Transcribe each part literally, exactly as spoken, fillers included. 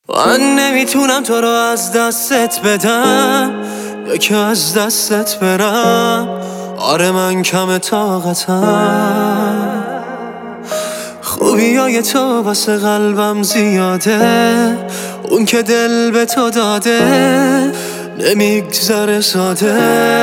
من نمیتونم تو رو از دستت بدم یا که از دستت برم. آره من کم طاقتم، خوبیای تو واسه قلبم زیاده، اون که دل به تو داده نمیگذره ساده.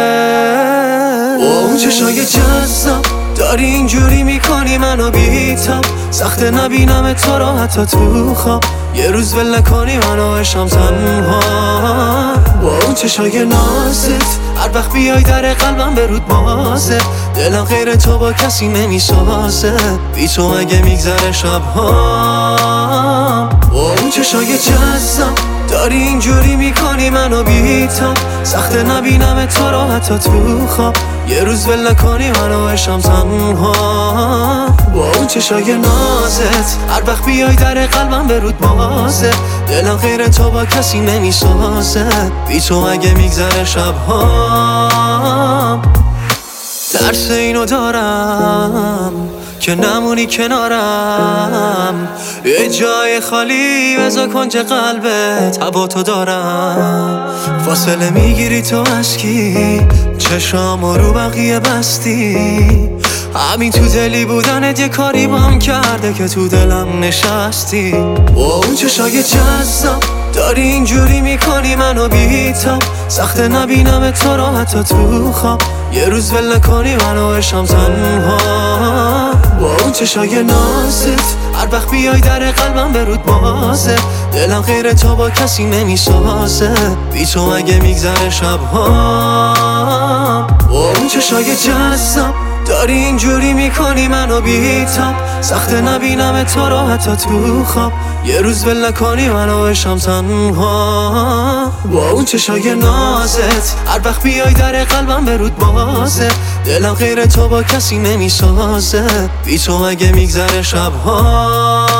اون چشای جذاب داری اینجوری میکنی منو بیتاب، سخت نبینم تو رو حتی تو خواب، یه روز ول نکنی منو عشقم تنها. با اون چشای نازت هر وقت بیای در قلبم به رود بازه، دلم غیر تو با کسی نمیسازه، بی تو اگه میگذره شبهام. با اون چشای جذاب داری اینجوری میکنی منو بیتاب، سخت نبینم تو رو حتی تو خواب، یه روز ول نکنی منو عشقم تنها. با اون چشای نازت هر وقت بیای در قلبم به رود بازه، دلم غیر تو با کسی نمیسازه، بی تو اگه میگذره شبهام. ترس اینو دارم که نمونی کنارم، یه جای خالی بذار کنج قلبت، هوا تو دارم. فاصله میگیری تو از کی، چشامو رو بقیه بستی، همین تو دلی بودنت یه کاری بام کرده که تو دلم نشستی. با اون چشای جذاب داری اینجوری میکنی منو بیتاب، سخت نبینم تو رو حتی تو خواب، یه روز ول نکنی منو عشقم تنها. با اون چشای نازت هر وقت بیای در قلبم به رود بازه، دلم غیر تو با کسی نمیسازه، بی تو اگه میگذره شبهام. با اون چشای جذاب داری اینجوری میکنی منو بیتاب، سخت نبینم تو رو حتی تو خواب، یه روز ول نکنی منو عشقم تنها. با اون چشای نازت هر وقت بیای در قلبم به رود بازه، دلم غیر تو با کسی نمیسازه، بی تو اگه میگذره شبها.